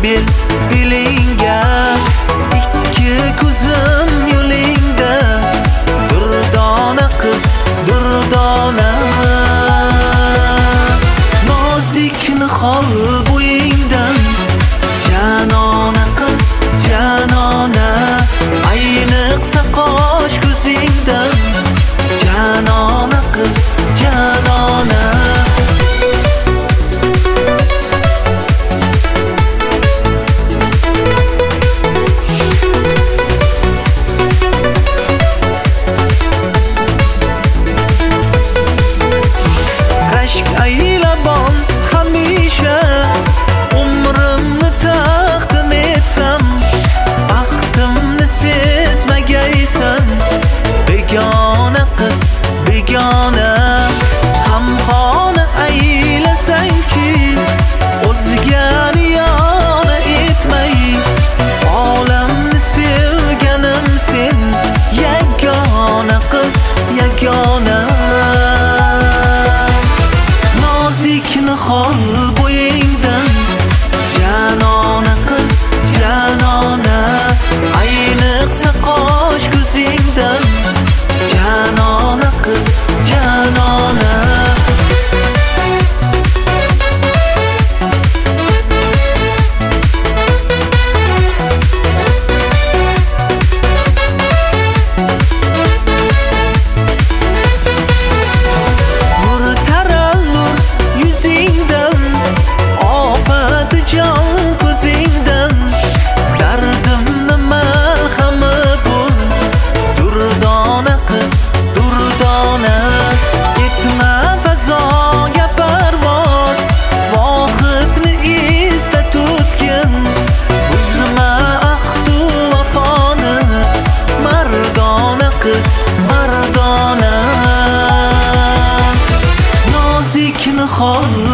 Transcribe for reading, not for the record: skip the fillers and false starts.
kel belingga, ikki ko'zim yo'lingda. Durdona qiz, durdona, nozik nihol bo'yingdan. Janona qiz, janona, ayniqsa qosh ko'zingdan. Janona qiz, janona. Rashk aylabon hamisha, umrimni taqdim etsam, baxtimni sezmagaysan. Begona qiz, begona, hamxona aylasangchi, o'zga riyona etmay. Olamni sevganim sen, yagona qiz, yagona. Nozik nihol bo'yingdan. Janona qiz, janona, ayniqsa qosh ko'zingdan. Janona qiz, janona. Nur tarallur yuzingdan, ofati jon ko'zingdan. Dardimni malhami bo'l, durdona qiz, durdona. Ketma fazoga parvoz, vohidni izda tutgin. Buzma ahdu vafoni, mardona qiz, mardona. Nozik nihol